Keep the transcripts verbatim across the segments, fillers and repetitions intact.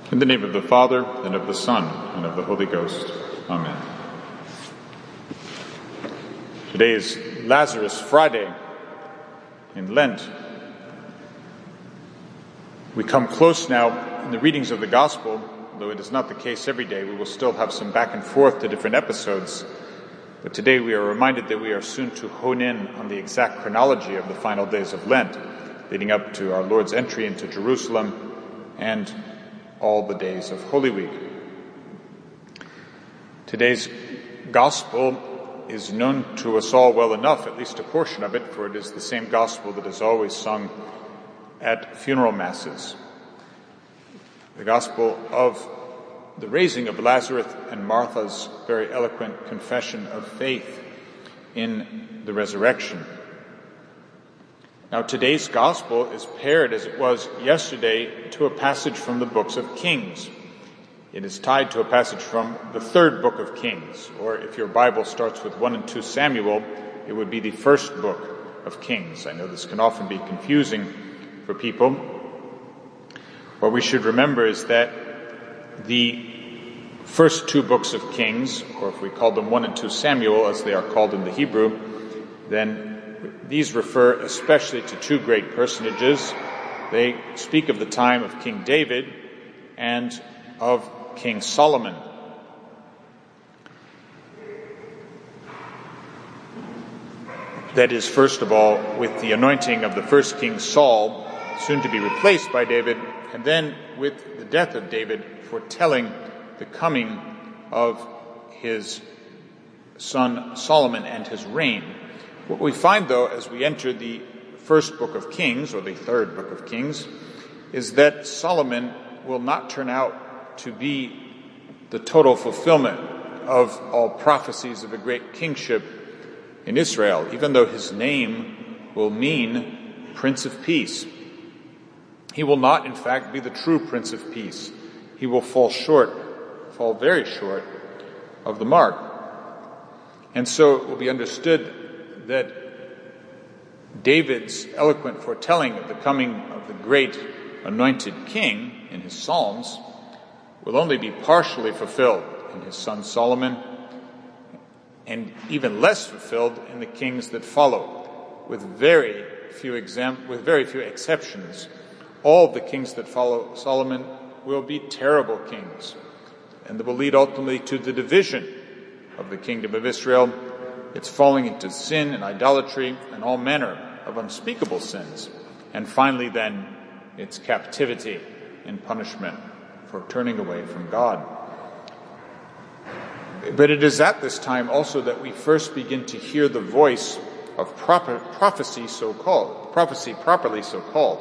In the name of the Father, and of the Son, and of the Holy Ghost. Amen. Today is Lazarus Friday in Lent. We come close now in the readings of the Gospel, though it is not the case every day. We will still have some back and forth to different episodes. But today we are reminded that we are soon to hone in on the exact chronology of the final days of Lent, leading up to our Lord's entry into Jerusalem and all the days of Holy Week. Today's Gospel is known to us all well enough, at least a portion of it, for it is the same Gospel that is always sung at funeral masses. The Gospel of the raising of Lazarus and Martha's very eloquent confession of faith in the resurrection. Now, today's Gospel is paired, as it was yesterday, to a passage from the books of Kings. It is tied to a passage from the third book of Kings, or if your Bible starts with one and two Samuel, it would be the first book of Kings. I know this can often be confusing for people. What we should remember is that the first two books of Kings, or if we call them one and two Samuel, as they are called in the Hebrew, then these refer especially to two great personages. They speak of the time of King David and of King Solomon. That is, first of all, with the anointing of the first king Saul, soon to be replaced by David, and then with the death of David, foretelling the coming of his son Solomon and his reign. What we find, though, as we enter the first book of Kings, or the third book of Kings, is that Solomon will not turn out to be the total fulfillment of all prophecies of a great kingship in Israel, even though his name will mean Prince of Peace. He will not, in fact, be the true Prince of Peace. He will fall short, fall very short of the mark. And so it will be understood that David's eloquent foretelling of the coming of the great anointed king in his Psalms will only be partially fulfilled in his son Solomon, and even less fulfilled in the kings that follow, with very few exam- with very few exceptions. All the kings that follow Solomon will be terrible kings, and that will lead ultimately to the division of the kingdom of Israel, its falling into sin and idolatry and all manner of unspeakable sins, and finally then its captivity and punishment for turning away from God. But it is at this time also that we first begin to hear the voice of proper prophecy so-called, prophecy properly so-called.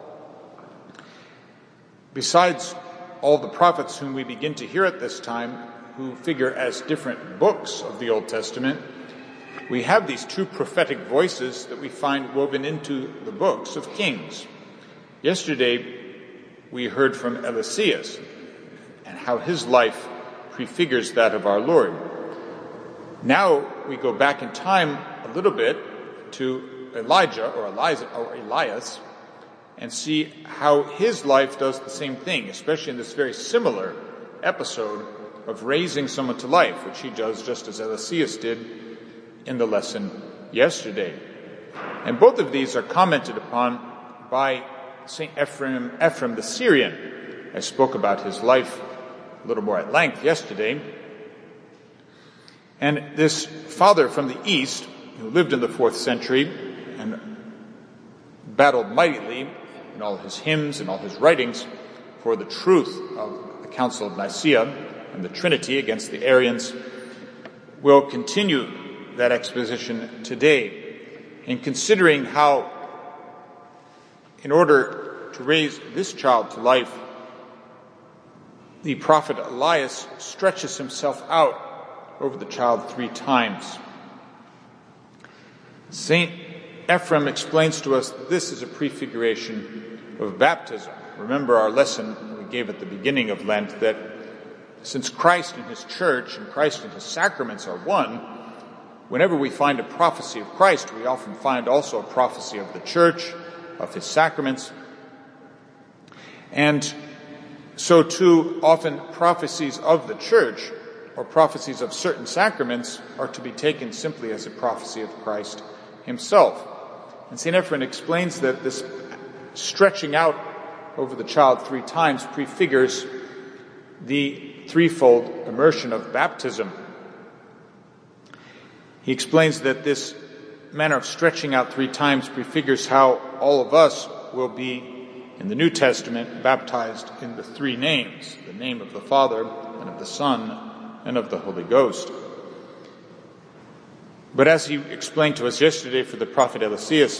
Besides all the prophets whom we begin to hear at this time, who figure as different books of the Old Testament, we have these two prophetic voices that we find woven into the books of Kings. Yesterday, we heard from Eliseus and how his life prefigures that of our Lord. Now we go back in time a little bit to Elijah or Elias, or Elias and see how his life does the same thing, especially in this very similar episode of raising someone to life, which he does just as Eliseus did in the lesson yesterday. And both of these are commented upon by Saint Ephraim, Ephraim the Syrian. I spoke about his life a little more at length yesterday. And this father from the East, who lived in the fourth century and battled mightily in all his hymns and all his writings for the truth of the Council of Nicaea and the Trinity against the Arians, will continue that exposition today in considering how, in order to raise this child to life, the prophet Elias stretches himself out over the child three times. Saint Ephraim explains to us that this is a prefiguration of baptism. Remember our lesson we gave at the beginning of Lent, that since Christ and his church and Christ and his sacraments are one, whenever we find a prophecy of Christ, we often find also a prophecy of the church, of his sacraments. And so too often prophecies of the church or prophecies of certain sacraments are to be taken simply as a prophecy of Christ himself. And Saint Ephrem explains that this stretching out over the child three times prefigures the threefold immersion of baptism. He explains that this manner of stretching out three times prefigures how all of us will be, in the New Testament, baptized in the three names, the name of the Father and of the Son and of the Holy Ghost. But as he explained to us yesterday for the prophet Eliseus,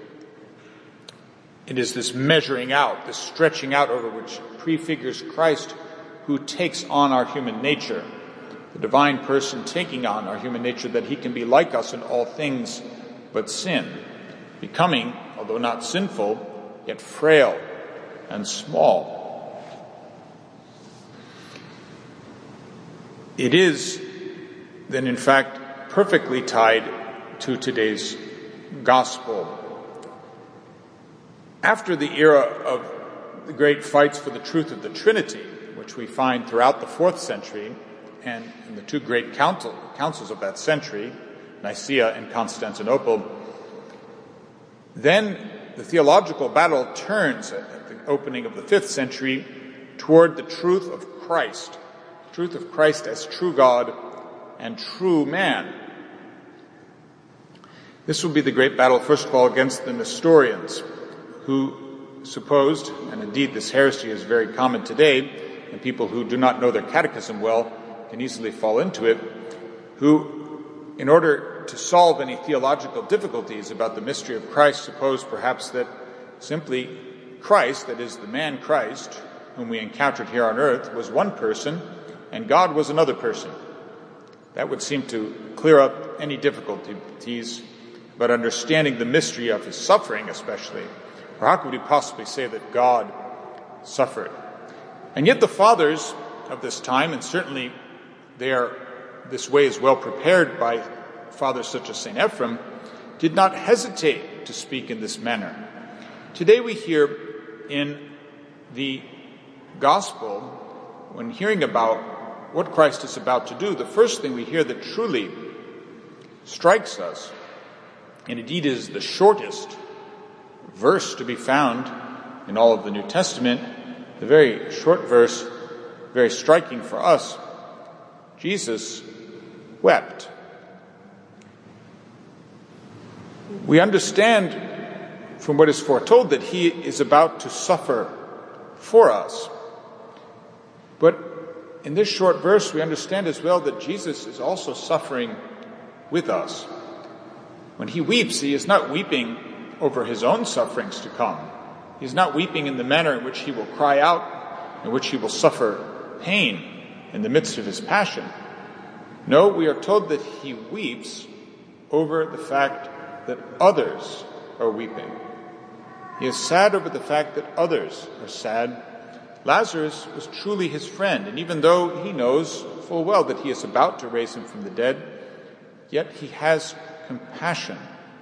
it is this measuring out, this stretching out over which prefigures Christ who takes on our human nature, the divine person taking on our human nature, that he can be like us in all things but sin, becoming, although not sinful, yet frail and small. It is then, in fact, perfectly tied to today's gospel. After the era of the great fights for the truth of the Trinity, which we find throughout the fourth century and in the two great council, councils of that century, Nicaea and Constantinople, then the theological battle turns at the opening of the fifth century toward the truth of Christ, the truth of Christ as true God and true man. This will be the great battle, first of all, against the Nestorians, who supposed, and indeed this heresy is very common today, and people who do not know their catechism well can easily fall into it, who, in order to solve any theological difficulties about the mystery of Christ, suppose perhaps that simply Christ, that is the man Christ, whom we encountered here on earth, was one person, and God was another person. That would seem to clear up any difficulties about understanding the mystery of his suffering, especially. Or how could we possibly say that God suffered? And yet the fathers of this time, and certainly they are, this way is well prepared by fathers such as Saint Ephrem, did not hesitate to speak in this manner. Today we hear in the gospel, when hearing about what Christ is about to do, the first thing we hear that truly strikes us, and indeed is the shortest verse to be found in all of the New Testament, the very short verse, very striking for us, Jesus wept. We understand from what is foretold that he is about to suffer for us. But in this short verse, we understand as well that Jesus is also suffering with us. When he weeps, he is not weeping over his own sufferings to come. He's not weeping in the manner in which he will cry out, in which he will suffer pain in the midst of his passion. No, we are told that he weeps over the fact that others are weeping. He is sad over the fact that others are sad. Lazarus was truly his friend, and even though he knows full well that he is about to raise him from the dead, yet he has compassion.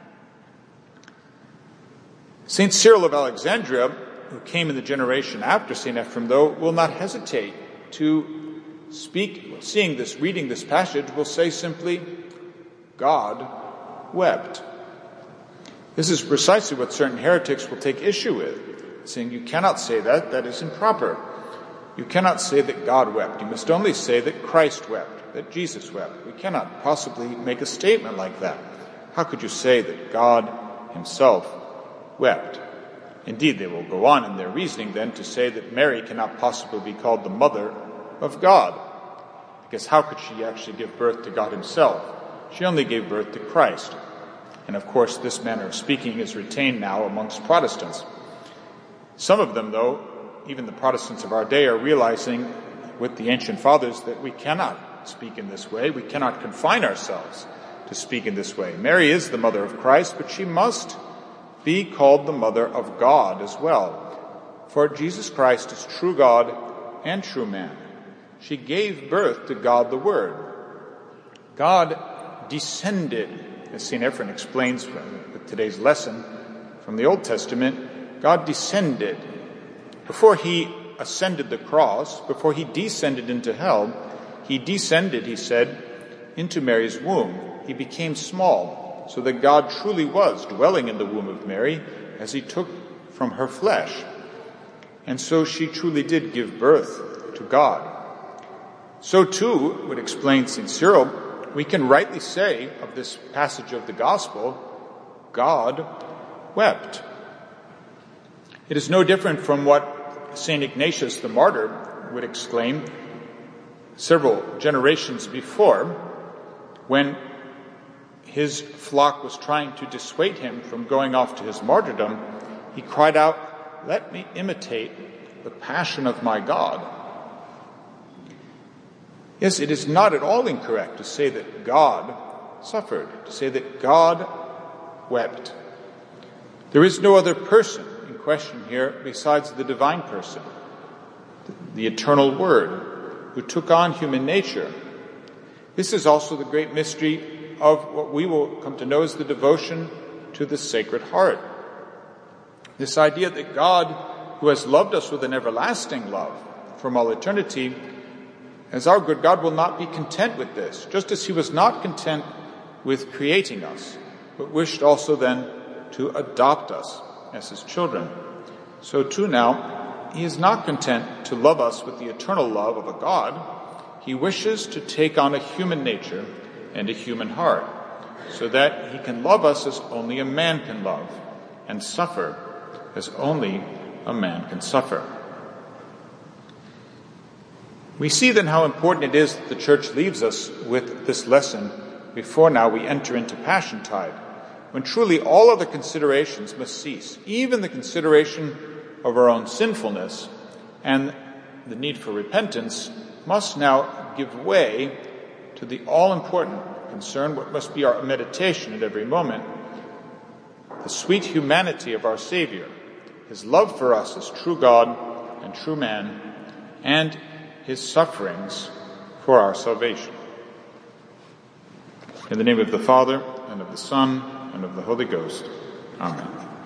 Saint Cyril of Alexandria, who came in the generation after Saint Ephrem, though, will not hesitate to speak, seeing this, reading this passage, will say simply, God wept. This is precisely what certain heretics will take issue with, saying you cannot say that, that is improper. You cannot say that God wept. You must only say that Christ wept, that Jesus wept. We cannot possibly make a statement like that. How could you say that God himself wept? Indeed, they will go on in their reasoning then to say that Mary cannot possibly be called the mother of God, because how could she actually give birth to God himself? She only gave birth to Christ. And of course, this manner of speaking is retained now amongst Protestants. Some of them, though, even the Protestants of our day, are realizing with the ancient fathers that we cannot speak in this way. We cannot confine ourselves to speak in this way. Mary is the mother of Christ, but she must be called the mother of God as well. For Jesus Christ is true God and true man. She gave birth to God the Word. God descended, as Saint Ephrem explains with today's lesson from the Old Testament, God descended. Before he ascended the cross, before he descended into hell, he descended, he said, into Mary's womb. He became small, so that God truly was dwelling in the womb of Mary as he took from her flesh. And so she truly did give birth to God. So too, would explain Saint Cyril, we can rightly say of this passage of the Gospel, God wept. It is no different from what Saint Ignatius the Martyr would exclaim several generations before, when his flock was trying to dissuade him from going off to his martyrdom. He cried out, "Let me imitate the passion of my God." Yes, it is not at all incorrect to say that God suffered, to say that God wept. There is no other person in question here besides the divine person, the eternal Word, who took on human nature. This is also the great mystery of what we will come to know as the devotion to the Sacred Heart. This idea that God, who has loved us with an everlasting love from all eternity, as our good God, will not be content with this, just as he was not content with creating us, but wished also then to adopt us as his children. So too now, he is not content to love us with the eternal love of a God. He wishes to take on a human nature and a human heart, so that he can love us as only a man can love, and suffer as only a man can suffer. We see then how important it is that the Church leaves us with this lesson before now we enter into Passiontide, when truly all other considerations must cease, even the consideration of our own sinfulness and the need for repentance must now give way to the all-important concern, what must be our meditation at every moment, the sweet humanity of our Savior, his love for us as true God and true man, and his sufferings for our salvation. In the name of the Father, and of the Son, and of the Holy Ghost. Amen.